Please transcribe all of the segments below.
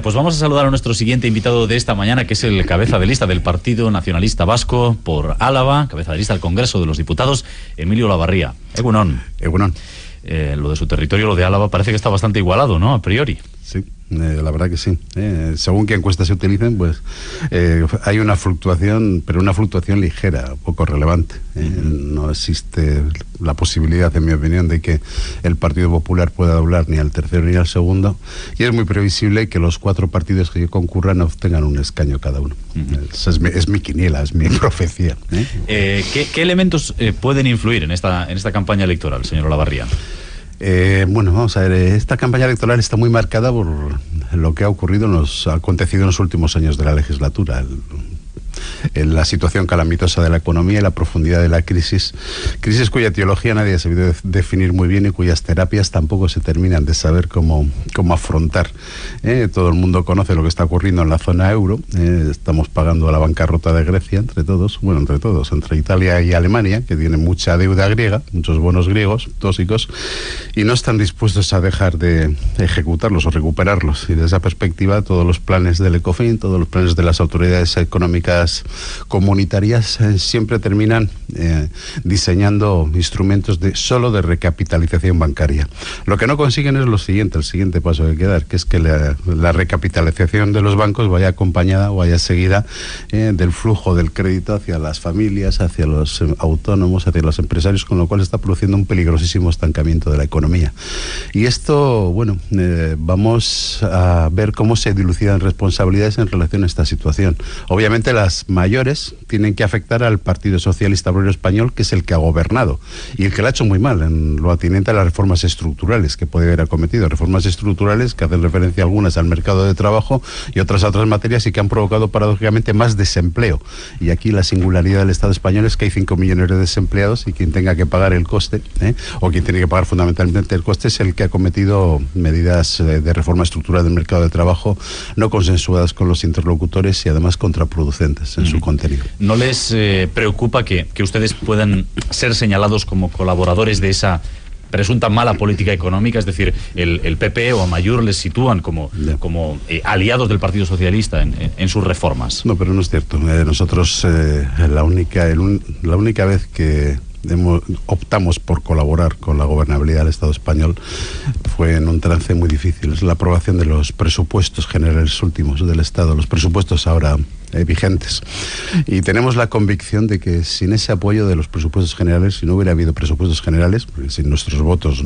Pues vamos a saludar a nuestro siguiente invitado de esta mañana, que es el cabeza de lista del Partido Nacionalista Vasco por Álava, cabeza de lista del Congreso de los Diputados, Emilio Olavarría. Egunon. Egunon. Lo de su territorio, lo de Álava, parece que está bastante igualado, ¿no? A priori. Sí, la verdad que sí. Según qué encuestas se utilicen, pues hay una fluctuación, pero una fluctuación ligera, poco relevante. No existe la posibilidad, en mi opinión, de que el Partido Popular pueda doblar ni al tercero ni al segundo, y es muy previsible que los 4 partidos que concurran obtengan un escaño cada uno. Es mi quiniela, es mi profecía. ¿Qué elementos pueden influir en esta campaña electoral, señor Olavarría? Bueno, vamos a ver, esta campaña electoral está muy marcada por lo que ha acontecido en los últimos años de la legislatura. La situación calamitosa de la economía y la profundidad de la crisis cuya etiología nadie ha sabido definir muy bien y cuyas terapias tampoco se terminan de saber cómo afrontar. Todo el mundo conoce lo que está ocurriendo en la zona euro. Estamos pagando la bancarrota de Grecia entre Italia y Alemania, que tienen mucha deuda griega, muchos bonos griegos tóxicos, y no están dispuestos a dejar de ejecutarlos o recuperarlos. Y desde esa perspectiva, todos los planes del ECOFIN, todos los planes de las autoridades económicas comunitarias siempre terminan diseñando instrumentos solo de recapitalización bancaria. Lo que no consiguen es el siguiente paso que hay que dar, que es que la recapitalización de los bancos vaya acompañada o vaya seguida del flujo del crédito hacia las familias, hacia los autónomos, hacia los empresarios, con lo cual está produciendo un peligrosísimo estancamiento de la economía. Y esto, vamos a ver cómo se dilucidan responsabilidades en relación a esta situación. Obviamente las mayores tienen que afectar al Partido Socialista Obrero Español, que es el que ha gobernado y el que lo ha hecho muy mal en lo atinente a las reformas estructurales que puede haber acometido, reformas estructurales que hacen referencia algunas al mercado de trabajo y otras a otras materias, y que han provocado paradójicamente más desempleo. Y aquí la singularidad del Estado español es que hay 5 millones de desempleados, y quien tenga que pagar el coste, o quien tiene que pagar fundamentalmente el coste, es el que ha cometido medidas de reforma estructural del mercado de trabajo no consensuadas con los interlocutores y además contraproducentes en su contenido. ¿No les preocupa que ustedes puedan ser señalados como colaboradores de esa presunta mala política económica? Es decir, el PP o Amaiur les sitúan como aliados del Partido Socialista en sus reformas. No, pero no es cierto. Nosotros la única vez que optamos por colaborar con la gobernabilidad del Estado español fue en un trance muy difícil. Es la aprobación de los presupuestos generales últimos del Estado, los presupuestos ahora vigentes. Y tenemos la convicción de que sin ese apoyo de los presupuestos generales, si no hubiera habido presupuestos generales, sin nuestros votos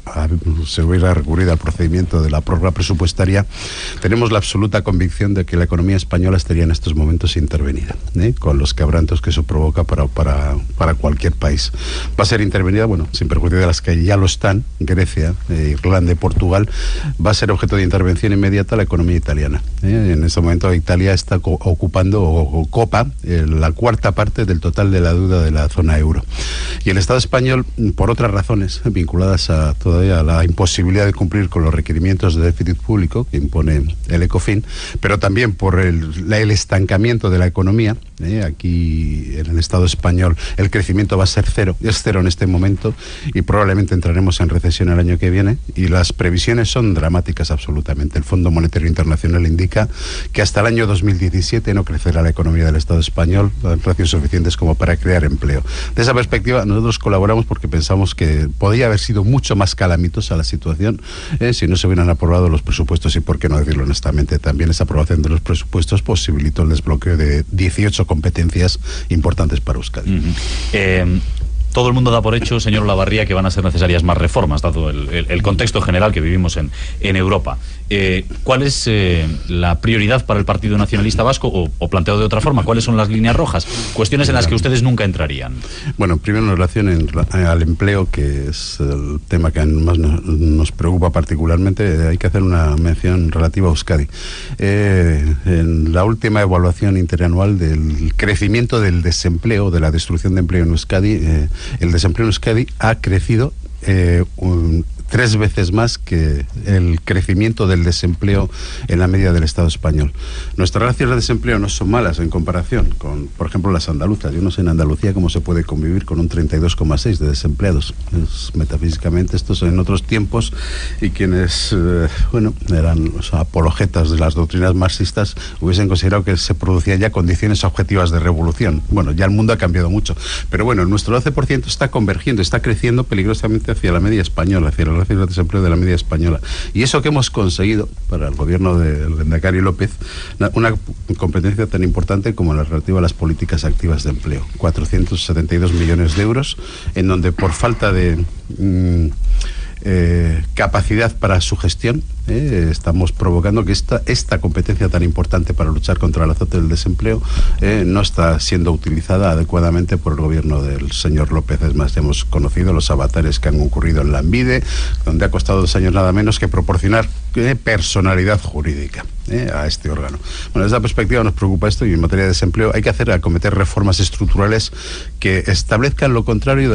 se hubiera recurrido al procedimiento de la prórroga presupuestaria, tenemos la absoluta convicción de que la economía española estaría en estos momentos intervenida, con los quebrantos que eso provoca para cualquier país. Va a ser intervenida, sin perjuicio de las que ya lo están, Grecia, Irlanda y Portugal. Va a ser objeto de intervención inmediata la economía italiana. En este momento Italia está ocupando o copa la 4ª parte del total de la deuda de la zona euro. Y el Estado español, por otras razones vinculadas todavía a la imposibilidad de cumplir con los requerimientos de déficit público que impone el ECOFIN, pero también por el estancamiento de la economía. Aquí en el Estado español el crecimiento va a ser cero, es cero en este momento, y probablemente entraremos en recesión el año que viene, y las previsiones son dramáticas absolutamente. El Fondo Monetario Internacional indica que hasta el año 2017 no crecerá la economía del Estado español en ratios suficientes como para crear empleo. De esa perspectiva, nosotros colaboramos porque pensamos que podría haber sido mucho más calamitosa la situación si no se hubieran aprobado los presupuestos, y por qué no decirlo honestamente, también esa aprobación de los presupuestos posibilitó el desbloqueo de 18 competencias importantes para Euskadi. Todo el mundo da por hecho, señor Olavarría, que van a ser necesarias más reformas, dado el contexto general que vivimos en Europa. ¿Cuál es la prioridad para el Partido Nacionalista Vasco? O planteado de otra forma, ¿cuáles son las líneas rojas? Cuestiones en las que ustedes nunca entrarían. Bueno, primero en relación al empleo, que es el tema que más nos preocupa particularmente, hay que hacer una mención relativa a Euskadi. En la última evaluación interanual del crecimiento del desempleo, de la destrucción de empleo en Euskadi, el desempleo en Euskadi ha crecido 3 veces más que el crecimiento del desempleo en la media del Estado español. Nuestras ratios de desempleo no son malas en comparación con, por ejemplo, las andaluzas. Yo no sé en Andalucía cómo se puede convivir con un 32,6 de desempleados. Metafísicamente estos en otros tiempos, y quienes eran apologetas de las doctrinas marxistas hubiesen considerado que se producían ya condiciones objetivas de revolución. Bueno, ya el mundo ha cambiado mucho, pero bueno, nuestro 12% está convergiendo, está creciendo peligrosamente hacia la media española, hacia la ratio de desempleo de la media española. Y eso que hemos conseguido para el gobierno del Lehendakari López, una competencia tan importante como la relativa a las políticas activas de empleo. 472 millones de euros, en donde por falta de capacidad para su gestión, estamos provocando que esta competencia tan importante para luchar contra el azote del desempleo no está siendo utilizada adecuadamente por el gobierno del señor López. Es más, ya hemos conocido los avatares que han ocurrido en Lanbide, donde ha costado 2 años nada menos que proporcionar personalidad jurídica a este órgano. Bueno, desde esa perspectiva nos preocupa esto, y en materia de desempleo hay que acometer reformas estructurales que establezcan lo contrario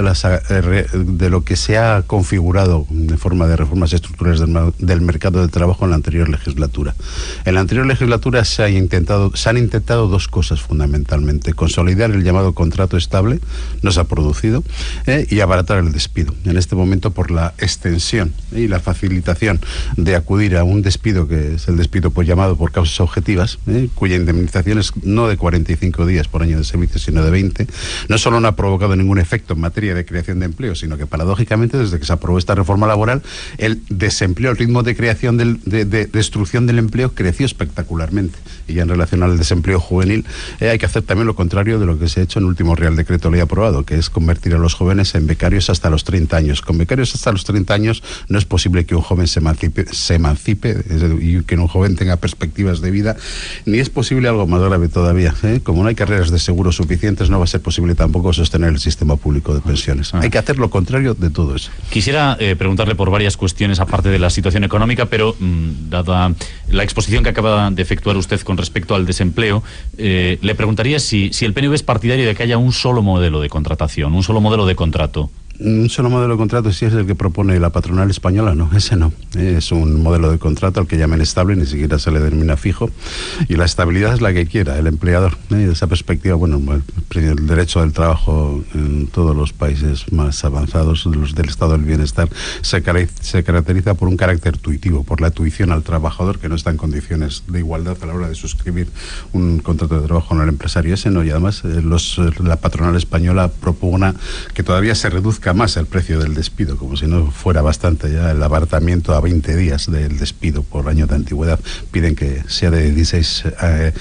de lo que se ha configurado de forma de reformas estructurales del mercado de trabajo en la anterior legislatura. En la anterior legislatura se han intentado 2 cosas fundamentalmente: consolidar el llamado contrato estable, no se ha producido, y abaratar el despido. En este momento, por la extensión y la facilitación de acudir a un despido, que es el despido llamado por causas objetivas, cuya indemnización es no de 45 días por año de servicio, sino de 20, no solo no ha provocado ningún efecto en materia de creación de empleo, sino que paradójicamente, desde que se aprobó esta reforma laboral, el desempleo, el ritmo de creación de destrucción del empleo creció espectacularmente. Y ya en relación al desempleo juvenil, hay que hacer también lo contrario de lo que se ha hecho en el último Real Decreto Ley aprobado, que es convertir a los jóvenes en becarios hasta los 30 años. Con becarios hasta los 30 años no es posible que un joven se emancipe y que un joven tenga perspectivas de vida, ni es posible algo más grave todavía. Como no hay carreras de seguro suficientes, no va a ser posible tampoco sostener el sistema público de pensiones. Hay que hacer lo contrario de todo eso. Quisiera preguntarle por varias cuestiones aparte de la situación económica, pero dada la exposición que acaba de efectuar usted con respecto al desempleo, le preguntaría si el PNV es partidario de que haya un solo modelo de contratación, un solo modelo de contrato. Un solo modelo de contrato, si es el que propone la patronal española, no, ese no. Es un modelo de contrato al que llaman estable, ni siquiera se le denomina fijo, y la estabilidad es la que quiera el empleador. De esa perspectiva, bueno, el derecho del trabajo en todos los países más avanzados, los del estado del bienestar, se caracteriza por un carácter tuitivo, por la tuición al trabajador, que no está en condiciones de igualdad a la hora de suscribir un contrato de trabajo con el empresario. Ese no, y además la patronal española propugna que todavía se reduzca más el precio del despido, como si no fuera bastante ya el abaratamiento a 20 días del despido por año de antigüedad. Piden que sea de 16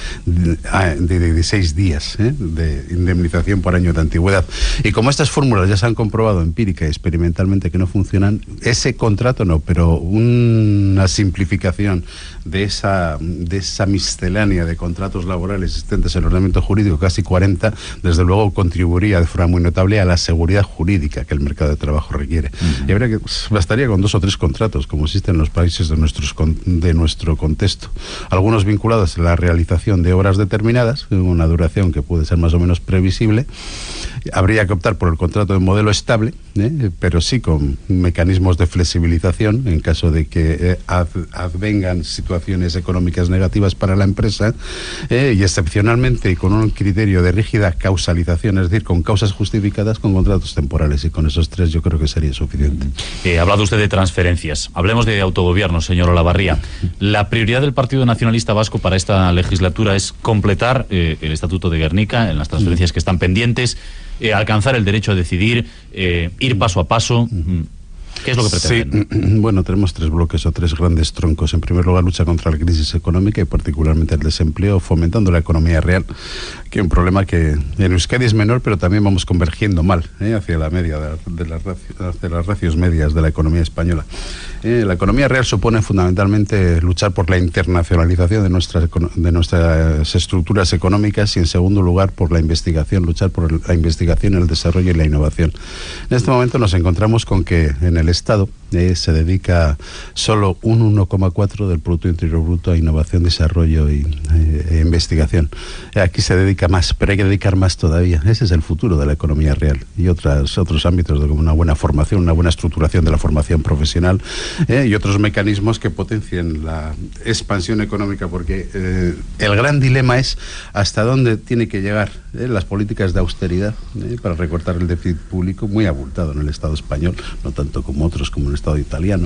días de indemnización por año de antigüedad. Y como estas fórmulas ya se han comprobado empírica y experimentalmente que no funcionan, ese contrato no, pero una simplificación de esa miscelánea de contratos laborales existentes en el ordenamiento jurídico, casi 40, desde luego contribuiría de forma muy notable a la seguridad jurídica que el mercado de trabajo requiere. Y habría que bastaría con 2 o 3 contratos, como existen en los países de nuestro contexto. Algunos vinculados a la realización de obras determinadas, con una duración que puede ser más o menos previsible. Habría que optar por el contrato de modelo estable, pero sí con mecanismos de flexibilización en caso de que advengan situaciones económicas negativas para la empresa, y excepcionalmente con un criterio de rígida causalización, es decir, con causas justificadas, con contratos temporales, y con esos 3 yo creo que sería suficiente. Ha hablado usted de transferencias. Hablemos de autogobierno, señor Olavarría. La prioridad del Partido Nacionalista Vasco para esta legislatura es completar el Estatuto de Guernica en las transferencias que están pendientes, alcanzar el derecho a decidir, ir paso a paso. ¿Qué es lo que pretenden? Sí, bueno, tenemos 3 bloques o 3 grandes troncos. En primer lugar, lucha contra la crisis económica y particularmente el desempleo, fomentando la economía real, que es un problema que en Euskadi es menor, pero también vamos convergiendo mal hacia la media hacia las ratios medias de la economía española. La economía real supone fundamentalmente luchar por la internacionalización de nuestras estructuras económicas, y en segundo lugar por la investigación, luchar por la investigación, el desarrollo y la innovación. En este momento nos encontramos con que en el Estado se dedica solo un 1,4 del Producto Interior Bruto a innovación, desarrollo e investigación. Aquí se dedica más, pero hay que dedicar más todavía. Ese es el futuro de la economía real y otros ámbitos, como una buena formación, una buena estructuración de la formación profesional y otros mecanismos que potencien la expansión económica, porque el gran dilema es hasta dónde tiene que llegar las políticas de austeridad para recortar el déficit público, muy abultado en el Estado español, no tanto como otros, como en el Estado italiano.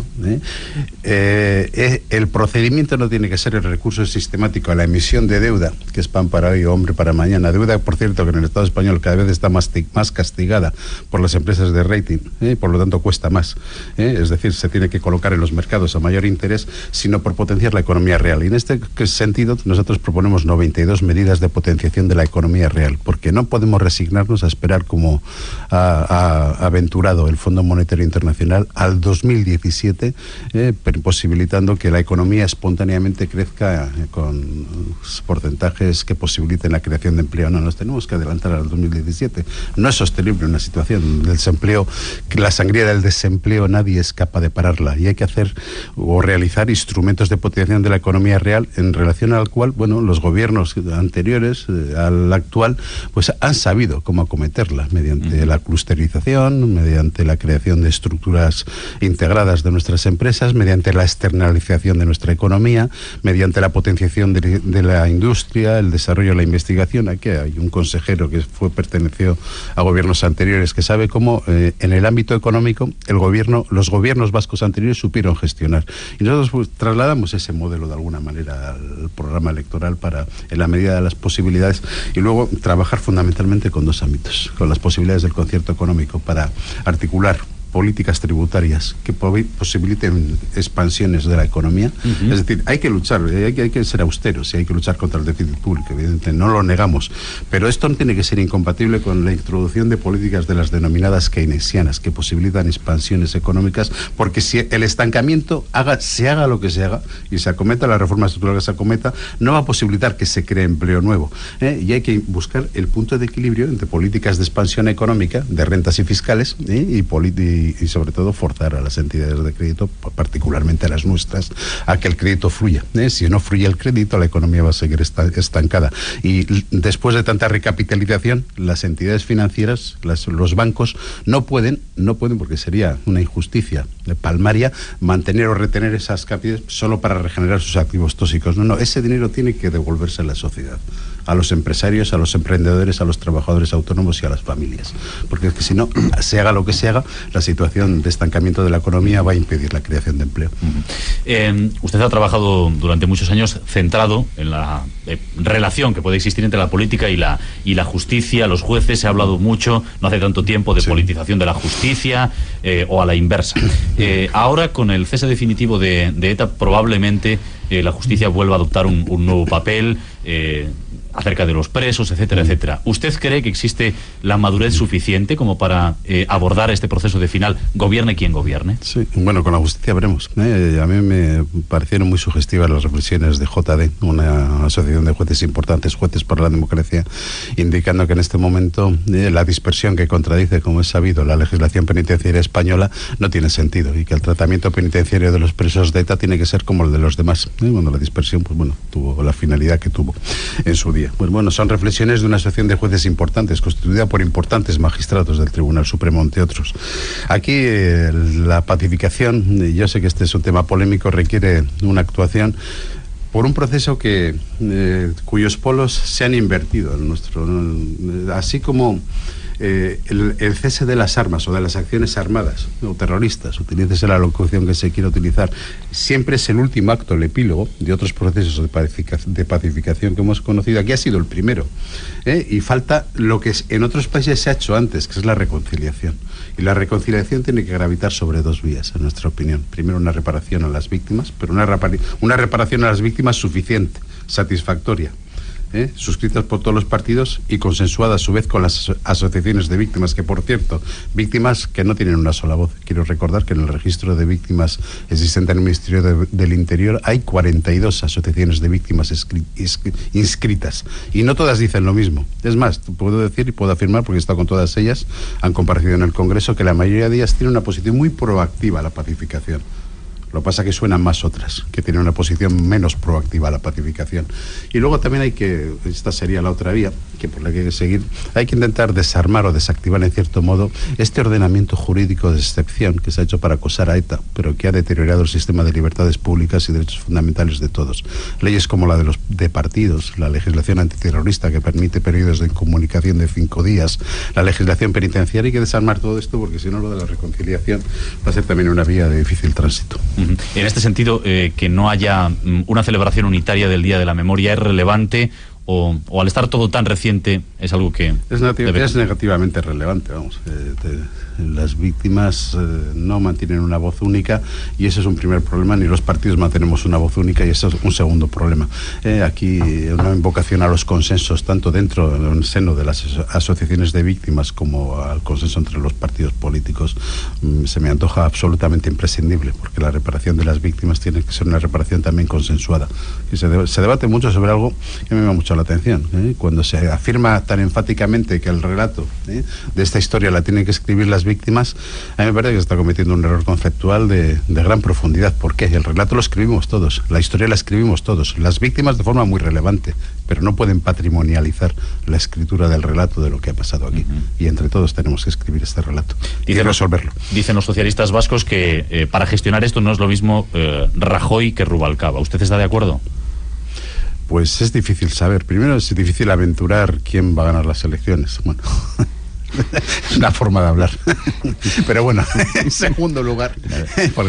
El procedimiento no tiene que ser el recurso sistemático a la emisión de deuda, que es pan para hoy o hombre para mañana. Deuda, por cierto, que en el Estado español cada vez está más castigada por las empresas de rating, por lo tanto cuesta más. Es decir, se tiene que colocar en los mercados a mayor interés, sino por potenciar la economía real. Y en este sentido, nosotros proponemos 92 medidas de potenciación de la economía real, porque no podemos resignarnos a esperar, como ha aventurado el Fondo Monetario Internacional, al 2017, posibilitando que la economía espontáneamente crezca con porcentajes que posibiliten la creación de empleo. No, nos tenemos que adelantar al 2017. No es sostenible una situación del desempleo, que la sangría del desempleo nadie es capaz de pararla, y hay que hacer o realizar instrumentos de potenciación de la economía real, en relación al cual, bueno, los gobiernos anteriores al actual pues han sabido cómo acometerla, mediante la clusterización, mediante la creación de estructuras integradas de nuestras empresas, mediante la externalización de nuestra economía, mediante la potenciación de la industria, el desarrollo de la investigación. Aquí hay un consejero que perteneció a gobiernos anteriores que sabe cómo en el ámbito económico los gobiernos vascos anteriores supieron gestionar, y nosotros pues trasladamos ese modelo de alguna manera al programa electoral para, en la medida de las posibilidades, y luego trabajar fundamentalmente con dos ámbitos: con las posibilidades del concierto económico para articular políticas tributarias que posibiliten expansiones de la economía. Es decir, hay que luchar, hay que ser austeros y hay que luchar contra el déficit público, evidentemente, no lo negamos, pero esto no tiene que ser incompatible con la introducción de políticas de las denominadas keynesianas, que posibilitan expansiones económicas, porque si el estancamiento se haga lo que se haga y se acometa la reforma estructural que se acometa, no va a posibilitar que se cree empleo nuevo, y hay que buscar el punto de equilibrio entre políticas de expansión económica, de rentas y fiscales, y sobre todo forzar a las entidades de crédito, particularmente a las nuestras, a que el crédito fluya. Si no fluye el crédito, la economía va a seguir estancada. Y después de tanta recapitalización, las entidades financieras, los bancos, no pueden, porque sería una injusticia palmaria, mantener o retener esas capitales solo para regenerar sus activos tóxicos. No, ese dinero tiene que devolverse a la sociedad, a los empresarios, a los emprendedores, a los trabajadores autónomos y a las familias. Porque es que si no, se haga lo que se haga, la situación de estancamiento de la economía va a impedir la creación de empleo. Usted ha trabajado durante muchos años centrado en la relación que puede existir entre la política y la justicia, los jueces. Se ha hablado mucho, no hace tanto tiempo, de politización de la justicia, o a la inversa. Ahora, con el cese definitivo de ETA, probablemente la justicia vuelva a adoptar un nuevo papel acerca de los presos, etcétera, etcétera. ¿Usted cree que existe la madurez suficiente como para abordar este proceso de final, gobierne quien gobierne? Sí, bueno, con la justicia veremos. A mí me parecieron muy sugestivas las reflexiones de JD, una asociación de jueces importantes, Jueces por la Democracia, indicando que en este momento la dispersión que contradice, como es sabido, la legislación penitenciaria española no tiene sentido, y que el tratamiento penitenciario de los presos de ETA tiene que ser como el de los demás. Cuando la dispersión, pues bueno, tuvo la finalidad que tuvo en su día. Pues bueno, son reflexiones de una asociación de jueces importantes, constituida por importantes magistrados del Tribunal Supremo, entre otros. Aquí la pacificación, yo sé que este es un tema polémico, requiere una actuación por un proceso cuyos polos se han invertido en nuestro, así como el cese de las armas o de las acciones armadas o terroristas, utilícese la locución que se quiera utilizar, siempre es el último acto, el epílogo de otros procesos de pacificación que hemos conocido. Aquí ha sido el primero, y falta lo que en otros países se ha hecho antes, que es la reconciliación. Y la reconciliación tiene que gravitar sobre dos vías, en nuestra opinión. Primero, una reparación a las víctimas, pero una reparación a las víctimas suficiente, satisfactoria, suscritas por todos los partidos y consensuadas a su vez con las asociaciones de víctimas, que por cierto, víctimas que no tienen una sola voz. Quiero recordar que en el registro de víctimas existente en el Ministerio del Interior hay 42 asociaciones de víctimas inscritas, y no todas dicen lo mismo. Es más, puedo decir y puedo afirmar, porque he estado con todas ellas, han comparecido en el Congreso, que la mayoría de ellas tienen una posición muy proactiva a la pacificación. Lo que pasa es que suenan más otras, que tienen una posición menos proactiva a la pacificación. Y luego también hay que, esta sería la otra vía, que por la que hay que seguir, hay que intentar desarmar o desactivar en cierto modo este ordenamiento jurídico de excepción que se ha hecho para acosar a ETA, pero que ha deteriorado el sistema de libertades públicas y derechos fundamentales de todos. Leyes como la de partidos, la legislación antiterrorista que permite periodos de comunicación de 5 días, la legislación penitenciaria. Hay que desarmar todo esto, porque si no, lo de la reconciliación va a ser también una vía de difícil tránsito. En este sentido, que no haya una celebración unitaria del Día de la Memoria, ¿es relevante o al estar todo tan reciente es algo que es negativamente relevante? Vamos, las víctimas no mantienen una voz única, y ese es un primer problema. Ni los partidos mantenemos una voz única, y eso es un segundo problema. Aquí una invocación a los consensos, tanto dentro en el seno de las asociaciones de víctimas como al consenso entre los partidos políticos, se me antoja absolutamente imprescindible, porque la reparación de las víctimas tiene que ser una reparación también consensuada. Y se debate mucho sobre algo que me llama mucho la atención, cuando se afirma tan enfáticamente que el relato de esta historia la tienen que escribir las víctimas. A mí me parece que se está cometiendo un error conceptual de gran profundidad. ¿Por qué? El relato lo escribimos todos, la historia la escribimos todos, las víctimas de forma muy relevante, pero no pueden patrimonializar la escritura del relato de lo que ha pasado aquí. Y entre todos tenemos que escribir este relato y resolverlo. Dicen los socialistas vascos que para gestionar esto no es lo mismo Rajoy que Rubalcaba. ¿Usted está de acuerdo? Pues es difícil saber. Primero, es difícil aventurar quién va a ganar las elecciones. Bueno, es una forma de hablar. Pero bueno, en segundo lugar, porque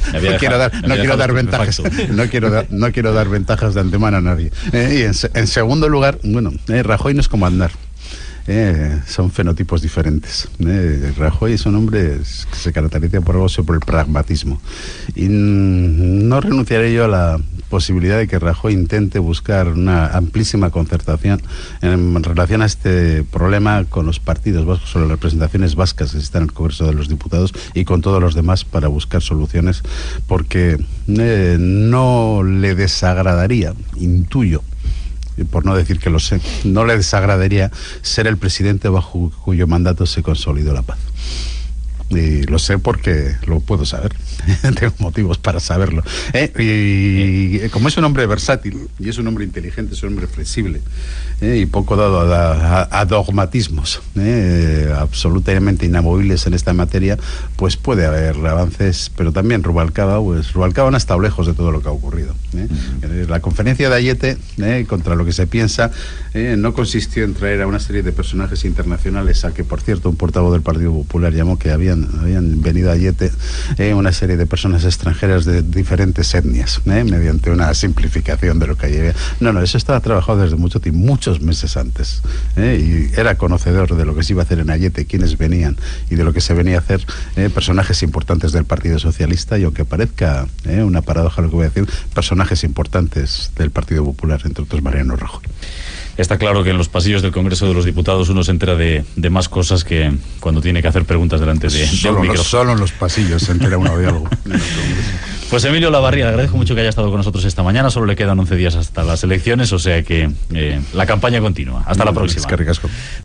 no quiero dar ventajas de antemano a nadie. Y en segundo lugar, bueno, Rajoy no es como Aznar. Son fenotipos diferentes. Rajoy es un hombre que se caracteriza por el pragmatismo, y no renunciaré yo a la posibilidad de que Rajoy intente buscar una amplísima concertación en relación a este problema con los partidos vascos, con las representaciones vascas que están en el Congreso de los Diputados y con todos los demás, para buscar soluciones, porque no le desagradaría, intuyo, por no decir que lo sé, no le desagradaría ser el presidente bajo cuyo mandato se consolidó la paz. Y lo sé porque lo puedo saber. Tengo motivos para saberlo. Y como es un hombre versátil y es un hombre inteligente, es un hombre flexible, y poco dado a dogmatismos absolutamente inamovibles en esta materia, pues puede haber avances. Pero también Rubalcaba no ha estado lejos de todo lo que ha ocurrido. La conferencia de Ayete, contra lo que se piensa, no consistió en traer a una serie de personajes internacionales, a que, por cierto, un portavoz del Partido Popular llamó que habían venido a Ayete una serie de personas extranjeras de diferentes etnias, mediante una simplificación de lo que había. No, eso estaba trabajado desde muchos meses antes, y era conocedor de lo que se iba a hacer en Ayete, quiénes venían y de lo que se venía a hacer, personajes importantes del Partido Socialista, y aunque parezca una paradoja lo que voy a decir, personajes importantes del Partido Popular, entre otros Mariano Rajoy. Está claro que en los pasillos del Congreso de los Diputados uno se entera de más cosas que cuando tiene que hacer preguntas delante de un micrófono. Solo en los pasillos se entera uno de algo. Pues Emilio Olavarría, le agradezco mucho que haya estado con nosotros esta mañana. Solo le quedan 11 días hasta las elecciones, o sea que la campaña continúa. Hasta la próxima. Es que ricasco.